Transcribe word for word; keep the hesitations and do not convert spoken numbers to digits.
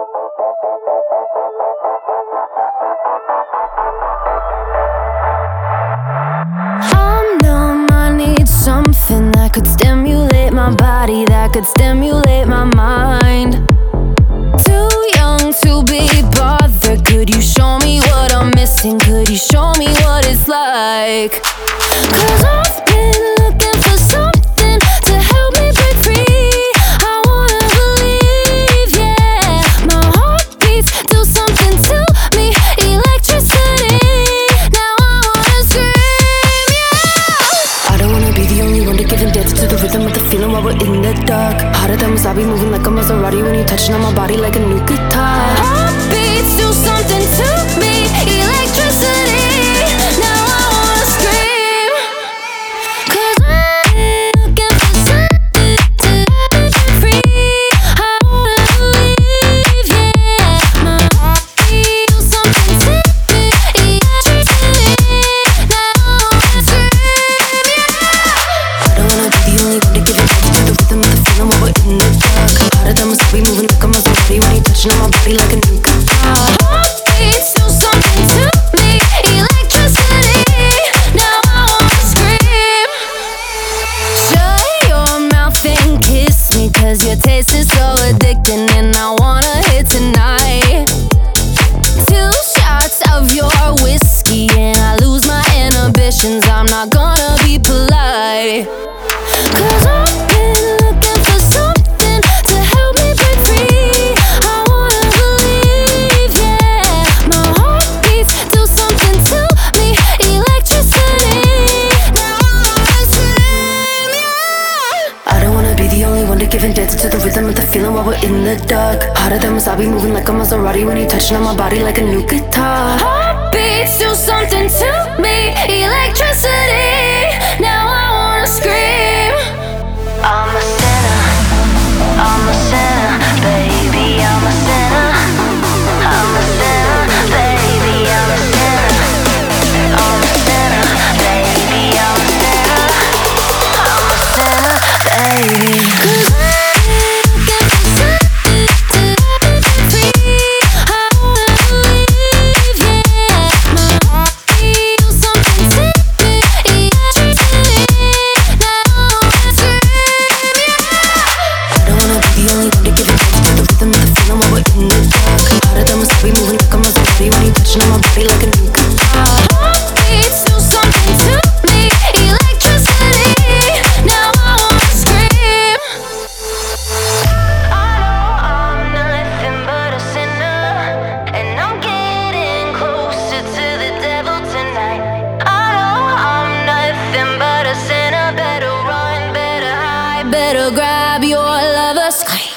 I'm numb, I need something that could stimulate my body, that could stimulate my mind. Too young to be bothered. Could you show me what I'm missing? Could you show me what it's like? 'Cause I've been looking for something to help me break free. I wanna believe, yeah. My heart beats, do something to me. Electricity, now I wanna scream, yeah. I don't wanna be the only one to give in dance to the rhythm of the feeling while we're in the dark. Hotter than wasabi, moving like a Maserati when you're touching on my body like a new guitar. Heartbeats, do something to me. Electricity, now I wanna scream. 'Cause I'm looking for something to set me free. I wanna believe, yeah. My heartbeat, do something to me. Electricity, now I wanna scream, yeah. I don't wanna be the only one to give it to the rhythm of the feeling while we're in the dark. Hotter than wasabi, moving like a Maserati when you're touching on my body like a new guitar. Heartbeats, do something to me. Electricity, now I wanna scream. Shut your mouth and kiss me, 'cause your taste is so addicting and I wanna hit tonight. Two shots of your whiskey and I lose my inhibitions. I'm not gonna be polite. 'Cause I've been looking for something to help me break free. I wanna believe, yeah. My heart beats, do something to me. Electricity, now I wanna scream, yeah. I don't wanna be the only one to give in dance to the rhythm of the feeling while we're in the dark. Hotter than wasabi, moving like a Maserati when you're touching on my body like a new guitar. Heartbeats, do something to me. Electricity, now I wanna scream. I'm a sinner, I'm a sinner, baby, I'm a sinner. I'm a sinner, baby, I'm a sinner. I'm a sinner, baby, I'm a sinner. I'm a sinner, baby. 'Cause I'm looking for something to set me free. I wanna believe, yeah. My heartbeat, do something to me. Electricity, now I wanna scream, yeah. I don't wanna be the only one to give it to the rhythm of the feeling while we're in the dark. Hotter than wasabi, moving like a Maserati when you're touching on my body like a new guitar. Heartbeats, do something to me. Electricity, now I wanna scream. I know I'm nothing but a sinner, and I'm getting closer to the devil tonight. I know I'm nothing but a sinner. Better run, better hide, better grab your lover. Scream.